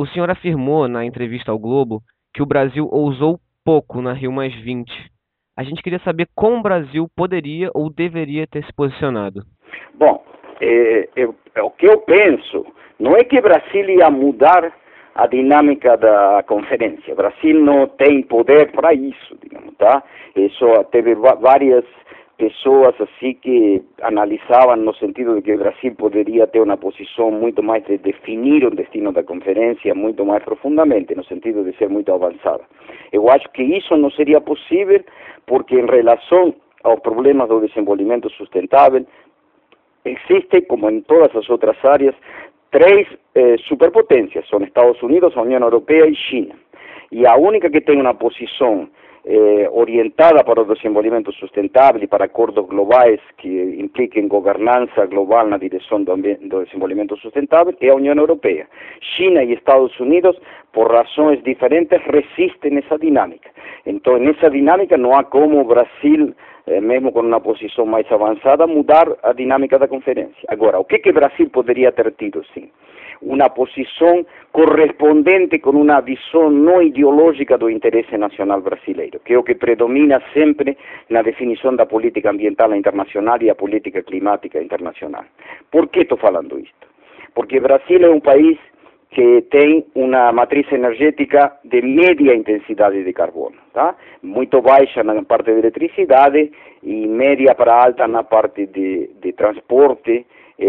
O senhor afirmou na entrevista ao Globo que o Brasil ousou pouco na Rio+20. A gente queria saber como o Brasil poderia ou deveria ter se posicionado. Bom, o que eu penso não é que o Brasil ia mudar a dinâmica da conferência. O Brasil não tem poder para isso, digamos, tá? Isso teve várias pessoas assim que analisavam no sentido de que o Brasil poderia ter uma posição muito mais de definir o destino da conferência muito mais profundamente, no sentido de ser muito avançada. Eu acho que isso não seria possível porque em relação aos problemas do desenvolvimento sustentável existe, como em todas as outras áreas, três superpotências, são Estados Unidos, a União Europeia e China. E a única que tem uma posição orientada para o desenvolvimento sustentável e para acordos globais que impliquem governança global na direção do desenvolvimento sustentável é a União Europeia. China e Estados Unidos, por razões diferentes, resistem essa dinâmica. Então, nessa dinâmica não há como o Brasil, mesmo com uma posição mais avançada, mudar a dinâmica da conferência. Agora, o que o Brasil poderia ter tido, sim? Uma posição correspondente com uma visão não ideológica do interesse nacional brasileiro, que é o que predomina sempre na definição da política ambiental internacional e a política climática internacional. Por que estou falando isto? Porque o Brasil é um país que tem uma matriz energética de média intensidade de carbono, tá? Muito baixa na parte de eletricidade e média para alta na parte de transporte,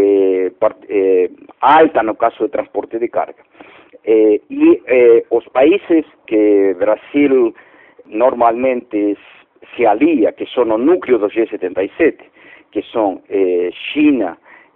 alta no caso de transporte de carga. Os países que Brasil normalmente se alia, que são o núcleo do G77, que são China,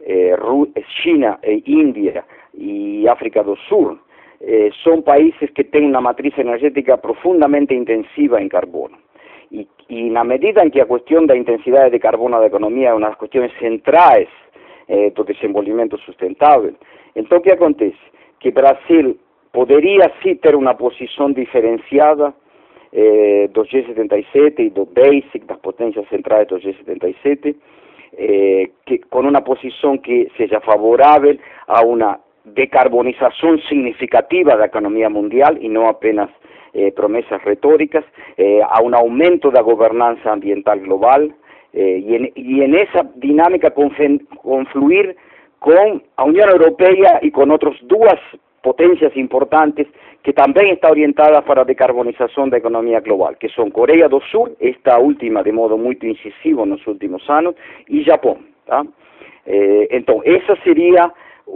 Índia e África do Sul, são países que têm uma matriz energética profundamente intensiva em carbono. E na medida em que a questão da intensidade de carbono da economia é uma das questões centrais do desenvolvimento sustentável, então o que acontece? Que o Brasil poderia sim ter uma posição diferenciada do G77 e do BASIC, das potências centrais do G77, com uma posição que seja favorável a uma decarbonização significativa da economia mundial e não apenas promessas retóricas, a um aumento da governança ambiental global, e nessa dinâmica confluir com a União Europeia e com outras duas potências importantes que também está orientada para a decarbonização da economia global, que são Coreia do Sul, esta última de modo muito incisivo nos últimos anos, e Japão, tá? Então, essa seria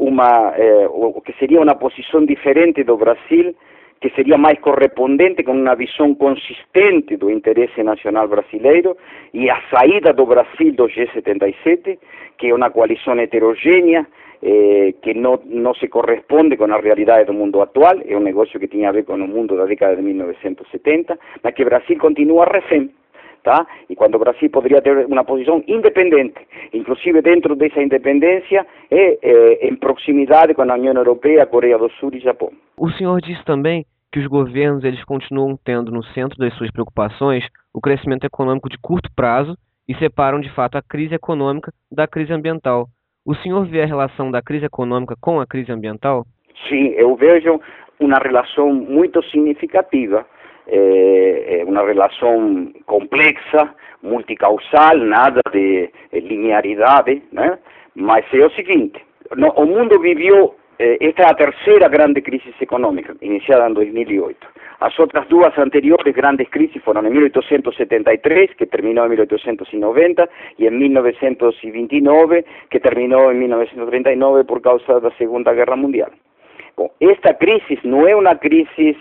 uma posição diferente do Brasil, que seria mais correspondente com uma visão consistente do interesse nacional brasileiro e a saída do Brasil do G77, que é uma coalição heterogênea, que não se corresponde com a realidade do mundo atual, é um negócio que tinha a ver com o mundo da década de 1970, mas que o Brasil continua refém. Tá? E quando o Brasil poderia ter uma posição independente, inclusive dentro dessa independência, em proximidade com a União Europeia, Coreia do Sul e Japão. O senhor disse também que os governos eles continuam tendo no centro das suas preocupações o crescimento econômico de curto prazo e separam de fato a crise econômica da crise ambiental. O senhor vê a relação da crise econômica com a crise ambiental? Sim, eu vejo uma relação muito significativa. Uma relação complexa, multicausal, nada de linearidade, né? Mas é o seguinte, o mundo viveu, esta é a terceira grande crise econômica, iniciada em 2008. As outras duas anteriores grandes crises foram em 1873, que terminou em 1890, e em 1929, que terminou em 1939 por causa da Segunda Guerra Mundial. Bom, esta crise não é uma crise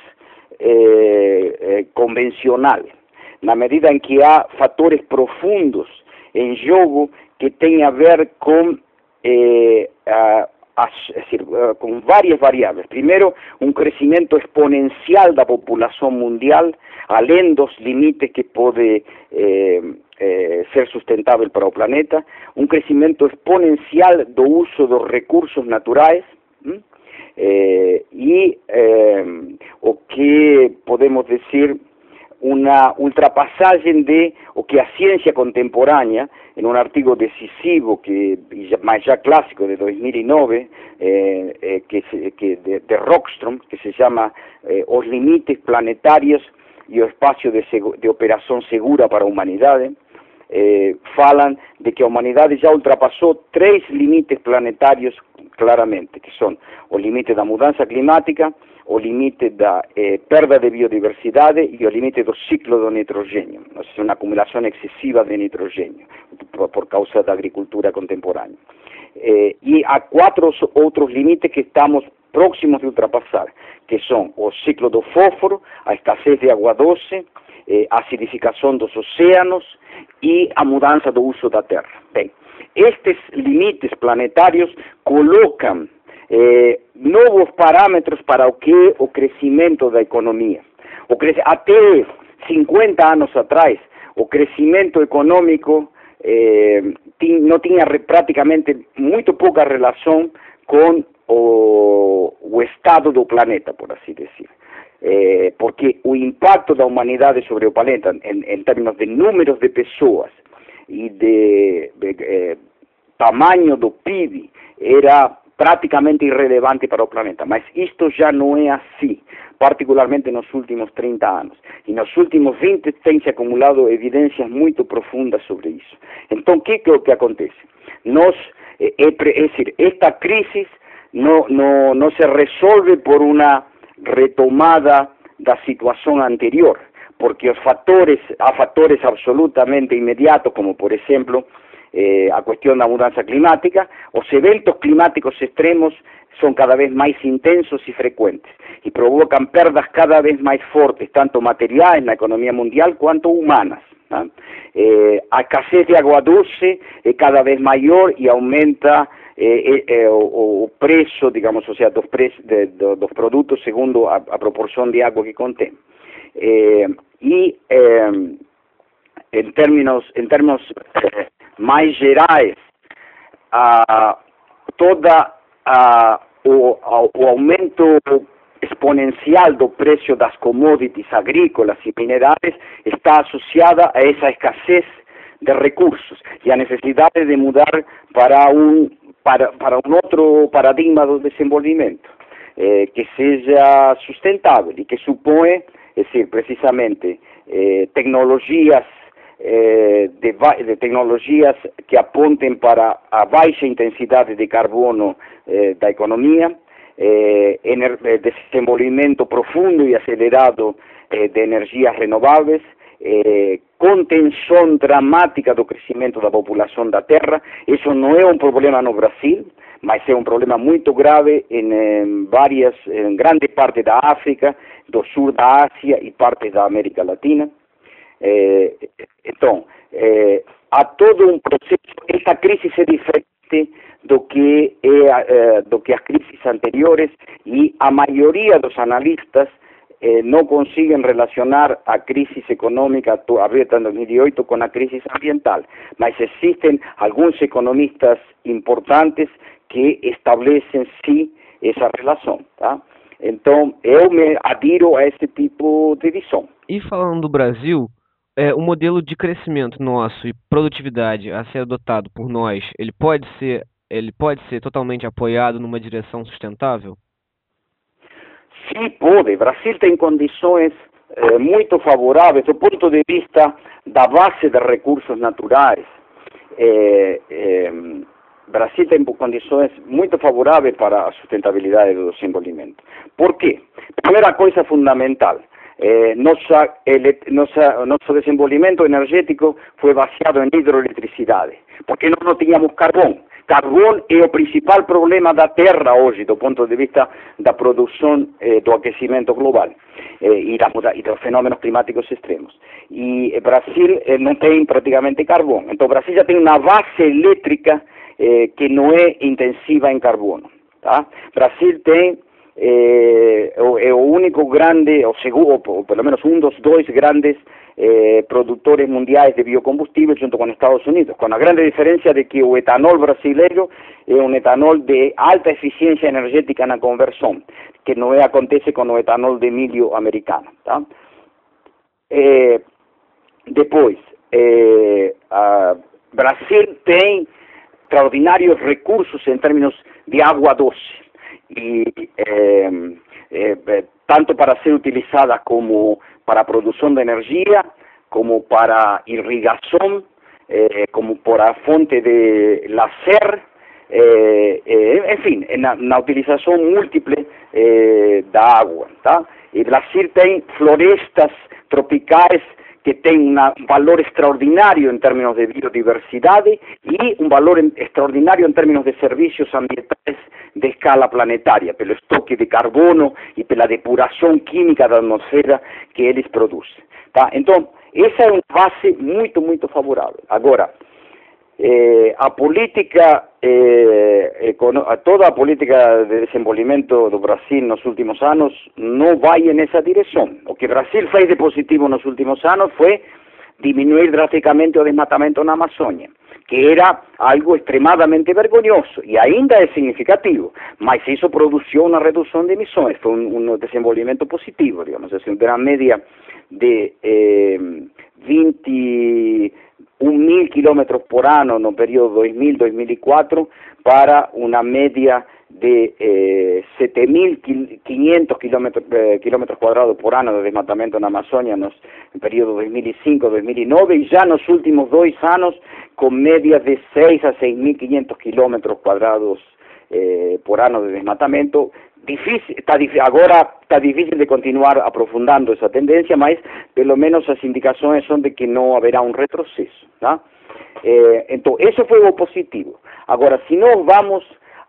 convencional, na medida em que há fatores profundos em jogo que têm a ver com com várias variáveis. Primeiro, um crescimento exponencial da população mundial, além dos limites que pode ser sustentável para o planeta, um crescimento exponencial do uso dos recursos naturais, o que podemos dizer uma ultrapassagem de o que a ciência contemporânea, em um artigo decisivo, mas já clássico, de 2009, de Rockström, que se chama Os Limites Planetários e o Espaço de Operação Segura para a Humanidade, falam de que a humanidade já ultrapassou 3 limites planetários claramente, que são o limite da mudança climática, o limite da perda de biodiversidade e o limite do ciclo do nitrogênio, ou seja, uma acumulação excessiva de nitrogênio por causa da agricultura contemporânea. E há 4 outros limites que estamos próximos de ultrapassar, que são o ciclo do fósforo, a escassez de água doce, a acidificação dos oceanos e a mudança do uso da terra. Bem, estes limites planetários colocam novos parâmetros para o que é o crescimento da economia. Até 50 anos atrás, o crescimento econômico não tinha praticamente muito pouca relação com o estado do planeta, por assim dizer. Porque o impacto da humanidade sobre o planeta, em termos de números de pessoas e de tamanho do PIB, era praticamente irrelevante para o planeta, mas isto já não é assim, particularmente nos últimos 30 anos. E nos últimos 20 tem se acumulado evidências muito profundas sobre isso. Então, o que é o que acontece? É decir, esta crise não se resolve por uma retomada da situação anterior, porque há fatores absolutamente imediatos, como por exemplo, a questão da mudança climática. Os eventos climáticos extremos são cada vez mais intensos e frequentes e provocam perdas cada vez mais fortes, tanto materiais na economia mundial quanto humanas. A escassez de água doce é cada vez maior e aumenta o preço, digamos, ou seja, dos produtos segundo a proporção de água que contém. Em termos mais gerais, o aumento exponencial do preço das commodities agrícolas e minerais está associada a essa escassez de recursos e a necessidade de mudar para um outro paradigma do desenvolvimento que seja sustentável e que supõe, é decir, precisamente tecnologias tecnologias que apontem para a baixa intensidade de carbono da economia, desenvolvimento profundo e acelerado de energias renováveis, contenção dramática do crescimento da população da terra. Isso não é um problema no Brasil, mas é um problema muito grave em grande parte da África, do sul da Ásia e partes da América Latina. Então, há todo um processo. Esta crise é diferente do que as crises anteriores e a maioria dos analistas não conseguem relacionar a crise econômica aberta em 2008 com a crise ambiental, mas existem alguns economistas importantes que estabelecem sim essa relação, tá? Então, eu me adiro a esse tipo de visão. E falando do Brasil, o modelo de crescimento nosso e produtividade a ser adotado por nós, ele pode ser totalmente apoiado numa direção sustentável? Sim, pode. O Brasil tem condições muito favoráveis do ponto de vista da base de recursos naturais. O Brasil tem condições muito favoráveis para a sustentabilidade do desenvolvimento. Por quê? Primeira coisa fundamental, nosso desenvolvimento energético foi baseado em hidroeletricidade, porque nós não tínhamos carvão. Carvão é o principal problema da Terra hoje, do ponto de vista da produção do aquecimento global e dos fenômenos climáticos extremos. E o Brasil não tem praticamente carvão. Então o Brasil já tem uma base elétrica que não é intensiva em carbono. Tá? O Brasil tem o único grande, ou pelo menos um dos dois grandes produtores mundiais de biocombustível junto com Estados Unidos, com a grande diferença de que o etanol brasileiro é um etanol de alta eficiência energética na conversão, que não acontece com o etanol de milho americano. Tá? Depois, Brasil tem extraordinários recursos em termos de água doce, e tanto para ser utilizada como para a produção de energia, como para irrigação, como para a fonte de lazer, enfim, na utilização múltiple da água, tá? E Brasil tem florestas tropicais que tem um valor extraordinário em termos de biodiversidade e um valor extraordinário em termos de serviços ambientais de escala planetária, pelo estoque de carbono e pela depuração química da atmosfera que eles produzem. Tá? Então, essa é uma base muito, muito favorável. Agora, a política, toda a política de desenvolvimento do Brasil nos últimos anos não vai nessa direção. O que o Brasil fez de positivo nos últimos anos foi diminuir drasticamente o desmatamento na Amazônia, que era algo extremadamente vergonhoso, e ainda é significativo, mas isso produziu uma redução de emissões, foi um desenvolvimento positivo, digamos assim, de uma média de 21.000 kilómetros por ano no período 2000-2004 para uma média de 7.500 kilómetros quadrados por ano de desmatamento na Amazônia no período 2005-2009 e já nos últimos 2 anos com médias de 6 a 6.500 kilómetros quadrados por ano de desmatamento. Agora está difícil de continuar aprofundando essa tendência, mas pelo menos as indicações são de que não haverá um retrocesso. Tá? Então, isso foi o positivo. Agora, se nós vamos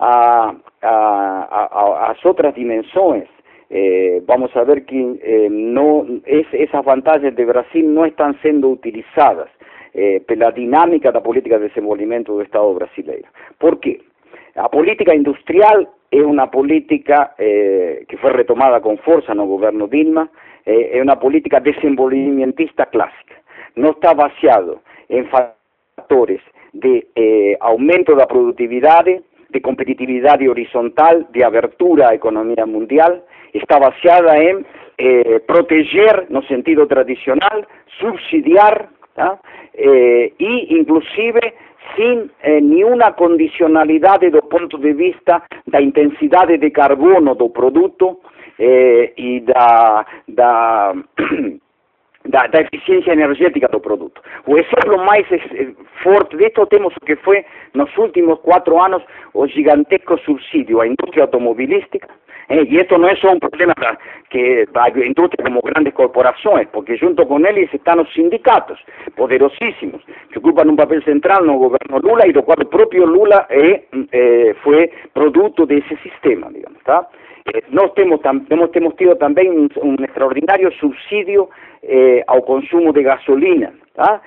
às outras dimensões, vamos a ver que essas vantagens de Brasil não estão sendo utilizadas pela dinâmica da política de desenvolvimento do Estado brasileiro. Por quê? A política industrial é uma política que foi retomada com força no governo Dilma, é uma política desenvolvimentista clássica. Não está baseado em fatores de aumento da produtividade, de competitividade horizontal, de abertura à economia mundial, está baseada em proteger no sentido tradicional, subsidiar, tá? E inclusive sem nenhuma condicionalidade do ponto de vista da intensidade de carbono do produto e da eficiência energética do produto. O exemplo mais forte disto temos o que foi, nos últimos 4 anos, o gigantesco subsídio à indústria automobilística, e isto não é só um problema da indústria como grandes corporações, porque junto com eles estão os sindicatos, poderosíssimos, que ocupam um papel central no governo Lula, e do qual o próprio Lula foi produto desse sistema, digamos, tá? Nós temos tido também um extraordinário subsídio ao consumo de gasolina, tá?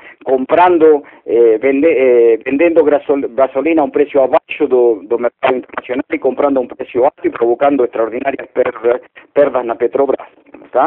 Vendendo gasolina a um preço abaixo do mercado internacional e comprando a um preço alto e provocando extraordinárias perdas na Petrobras, tá?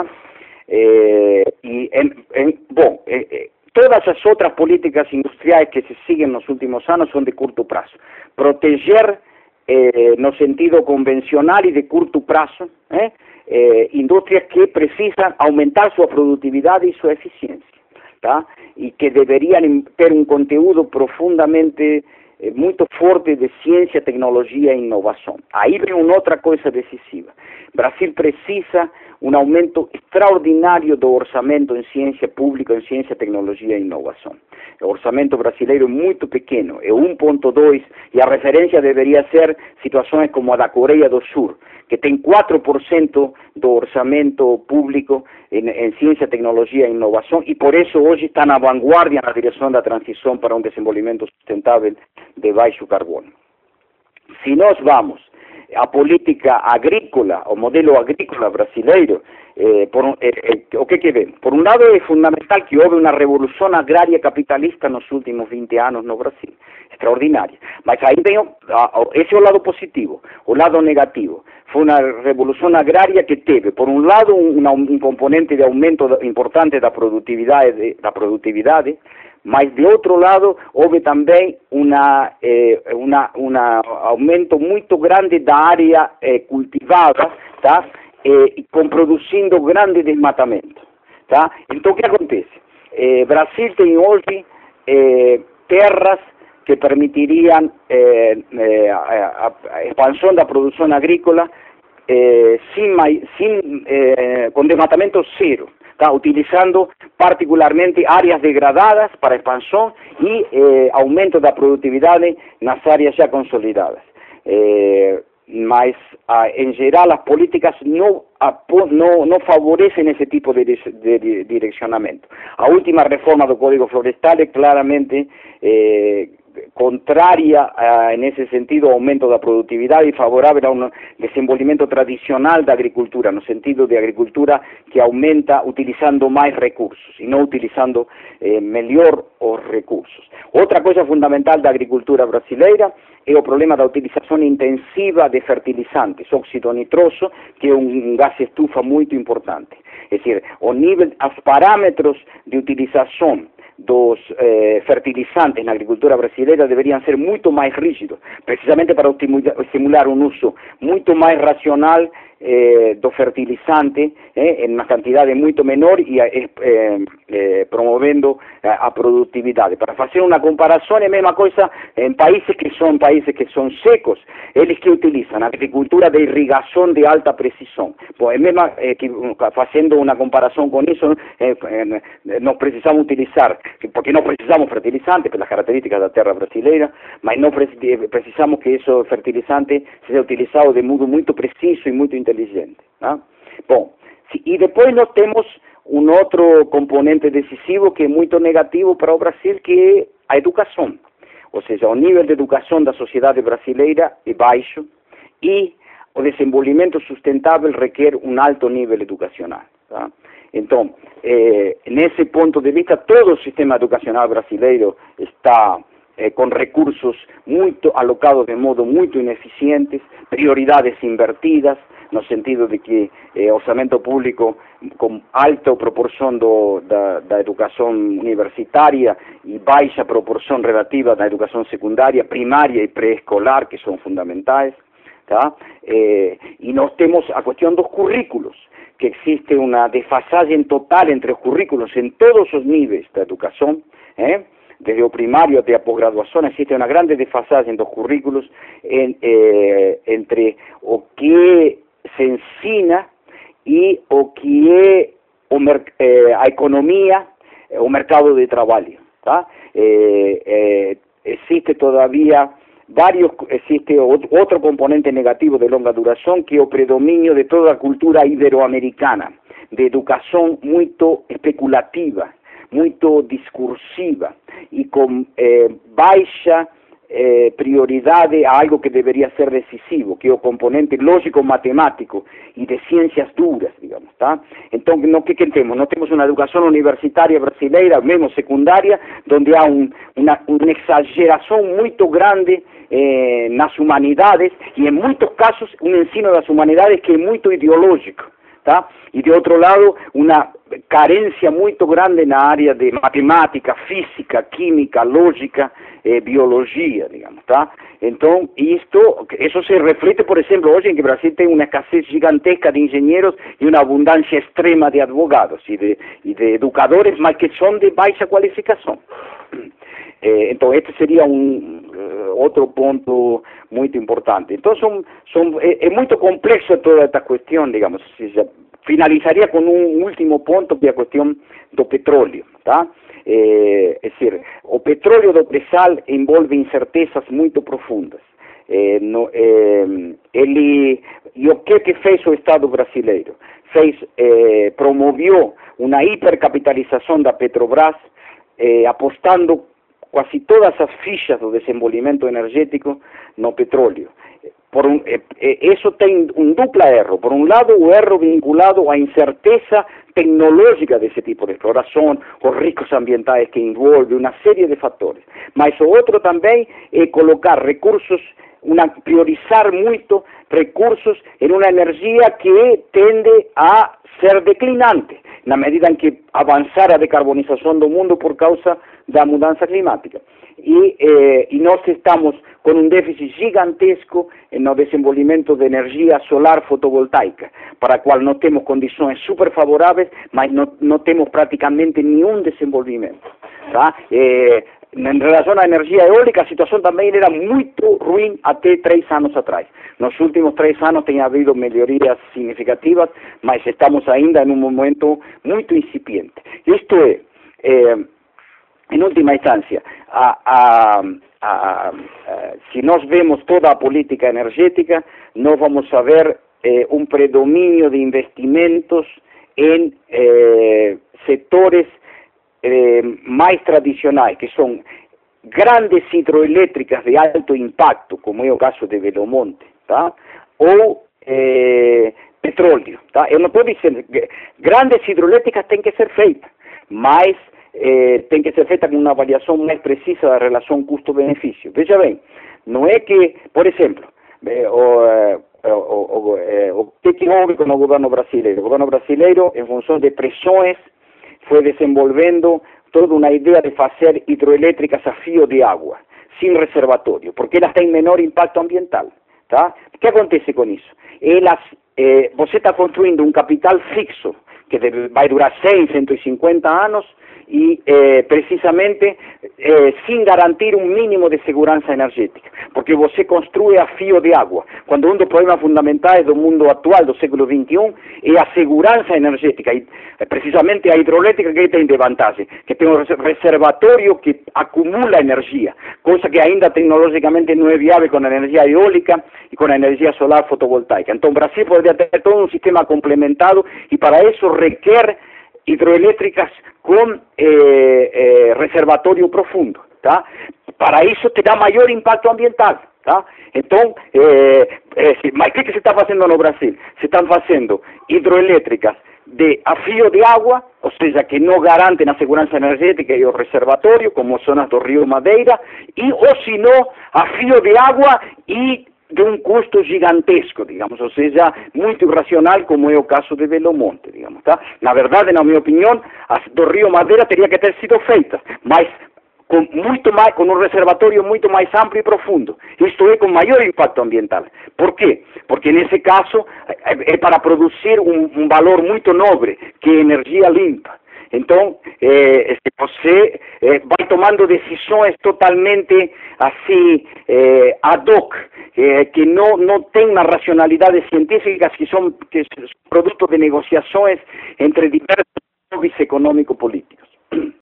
Todas as outras políticas industriais que se siguen nos últimos anos são de curto prazo. Proteger no sentido convencional e de curto prazo, indústrias que precisam aumentar sua produtividade e sua eficiência, tá? E que deveriam ter um conteúdo profundamente muito forte de ciência, tecnologia e inovação. Aí vem uma outra coisa decisiva. Brasil precisa um aumento extraordinário do orçamento em ciência pública, em ciência, tecnologia e inovação. O orçamento brasileiro é muito pequeno, é 1,2, e a referência deveria ser situações como a da Coreia do Sul, que tem 4% do orçamento público em ciência, tecnologia e inovação, e por isso hoje está na vanguarda na direção da transição para um desenvolvimento sustentável de baixo carbono. Se nós vamos à política agrícola, o modelo agrícola brasileiro, o que vemos? Por um lado, é fundamental que houve uma revolução agrária capitalista nos últimos 20 anos no Brasil, extraordinária. Mas aí vem, esse é o lado positivo. O lado negativo foi uma revolução agrária que teve, por um lado, um componente de aumento importante da produtividade, mas de outro lado houve também um aumento muito grande da área cultivada, tá? Produzindo grande desmatamento. Tá? Então, o que acontece? Brasil tem hoje terras que permitiriam a expansão da produção agrícola com desmatamento zero, tá? Utilizando particularmente áreas degradadas para expansão e aumento da produtividade nas áreas já consolidadas. Mas, em geral, as políticas não favorecem esse tipo de direcionamento. A última reforma do Código Florestal é claramente contrária, nesse sentido, ao aumento da produtividade e favorável a um desenvolvimento tradicional da agricultura, no sentido de agricultura que aumenta utilizando mais recursos e não utilizando melhor os recursos. Outra coisa fundamental da agricultura brasileira é o problema da utilização intensiva de fertilizantes, óxido nitroso, que é um gás estufa muito importante. É decir, os parâmetros de utilização dos fertilizantes na agricultura brasileira deveriam ser muito mais rígidos, precisamente para estimular um uso muito mais racional do fertilizante em uma quantidade muito menor e promovendo a produtividade. Para fazer uma comparação, é a mesma coisa em países que são secos, eles que utilizam a agricultura de irrigação de alta precisão. Bom, é mesmo que fazendo uma comparação com isso, nós precisamos utilizar, porque não precisamos fertilizante pelas características da terra brasileira, mas não precisamos que esse fertilizante seja utilizado de modo muito preciso e muito inteligente. Tá? Bom, e depois nós temos um outro componente decisivo que é muito negativo para o Brasil, que é a educação. Ou seja, o nível de educação da sociedade brasileira é baixo e o desenvolvimento sustentável requer um alto nível educacional. Tá? Então, nesse ponto de vista, todo o sistema educacional brasileiro está com recursos muito alocados de modo muito ineficientes, prioridades invertidas, no sentido de que orçamento público com alta proporção da educação universitária e baixa proporção relativa da educação secundária, primária e pré-escolar, que são fundamentais. Tá? E nós temos a questão dos currículos, que existe uma desfasagem total entre os currículos em todos os níveis da educação, desde o primário até a pós-graduação, existe uma grande desfasagem dos currículos entre o que se ensina e o que é a economia, o mercado de trabalho. Tá? Existe todavía existe outro componente negativo de longa duração, que é o predomínio de toda a cultura iberoamericana, de educação muito especulativa, muito discursiva e com baixa prioridade a algo que deveria ser decisivo, que é o componente lógico-matemático e de ciências duras, digamos, tá? Então, o que temos? Nós temos uma educação universitária brasileira, mesmo secundária, onde há uma exageração muito grande nas humanidades e, em muitos casos, um ensino das humanidades que é muito ideológico. Tá? E, de outro lado, uma carência muito grande na área de matemática, física, química, lógica, biologia, digamos, tá? Então, isso se reflete, por exemplo, hoje em que o Brasil tem uma escassez gigantesca de engenheiros e uma abundância extrema de advogados e de educadores, mas que são de baixa qualificação. Então, este seria outro ponto muito importante. Então, é muito complexo toda esta questão, digamos. Finalizaria com um último ponto, que é a questão do petróleo, tá? É dizer, o petróleo do pré-sal envolve incertezas muito profundas. E o que fez o Estado brasileiro? Promoveu uma hipercapitalização da Petrobras, apostando quase todas as fichas do desenvolvimento energético no petróleo. Isso tem um duplo erro. Por um lado, o erro vinculado à incerteza tecnológica desse tipo de exploração, os riscos ambientais que envolve, uma série de fatores. Mas o outro também é colocar recursos, priorizar muito recursos em uma energia que tende a ser declinante, na medida em que avançar a decarbonização do mundo por causa da mudança climática. E nós estamos com um déficit gigantesco no desenvolvimento de energia solar fotovoltaica, para a qual nós temos condições super favoráveis, mas não temos praticamente nenhum desenvolvimento. Tá? Em relação à energia eólica, a situação também era muito ruim até 3 anos atrás. Nos últimos 3 anos tem havido melhorias significativas, mas estamos ainda em um momento muito incipiente. Isto é, em última instância, se nós vemos toda a política energética, nós vamos ver um predomínio de investimentos em setores mais tradicionais, que são grandes hidroelétricas de alto impacto, como é o caso de Belo Monte, tá? Ou petróleo. Tá? Eu não estou dizendo que grandes hidroelétricas têm que ser feitas, mas tem que ser feita com uma avaliação mais precisa da relação custo-benefício. Veja bem, não é que, por exemplo, o que houve com o governo brasileiro? O governo brasileiro, em função de pressões, foi desenvolvendo toda uma ideia de fazer hidroelétricas a fio de água, sem reservatório, porque elas têm menor impacto ambiental. Tá? O que acontece com isso? Você está construindo um capital fixo, que vai durar 100, 150 anos, e precisamente sem garantir um mínimo de segurança energética, porque você construi a fio de água, quando um dos problemas fundamentais do mundo atual, do século XXI, é a segurança energética, e precisamente a hidroelétrica que tem de vantagem, que tem um reservatório que acumula energia, coisa que ainda tecnologicamente não é viável com a energia eólica e com a energia solar fotovoltaica. Então o Brasil poderia ter todo um sistema complementado, e para isso requer hidroelétricas com reservatório profundo, tá? Para isso te dá maior impacto ambiental, tá? Então, mas o que se está fazendo no Brasil? Se estão fazendo hidroelétricas a fio de água, ou seja, que não garantem a segurança energética e o reservatório, como são as do Rio Madeira, ou se não, a fio de água e de um custo gigantesco, digamos, ou seja, muito irracional, como é o caso de Belo Monte, digamos, tá? Na verdade, na minha opinião, as do Rio Madeira teria que ter sido feitas, mas com um reservatório muito mais amplo e profundo, isto é, com maior impacto ambiental. Por quê? Porque nesse caso é para produzir um valor muito nobre, que é energia limpa. Então, você vai tomando decisões totalmente assim, ad hoc, que não tem uma racionalidade científica, que são produto de negociações entre diversos lobbies econômico-políticos.